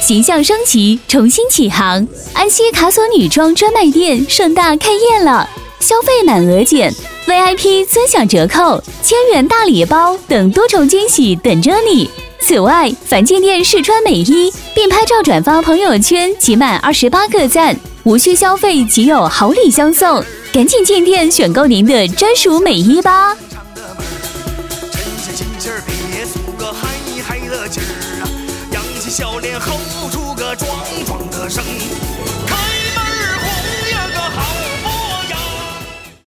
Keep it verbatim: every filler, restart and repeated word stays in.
形象升级，重新起航。安溪卡索女装专卖店盛大开业了，消费满额减 ，V I P 尊享折扣，千元大礼包等多重惊喜等着你。此外，凡进店试穿美衣，并拍照转发朋友圈，集满二十八个赞，无需消费即有好礼相送，赶紧进店选购您的专属美衣吧！ 笑脸吼出个壮壮的声，开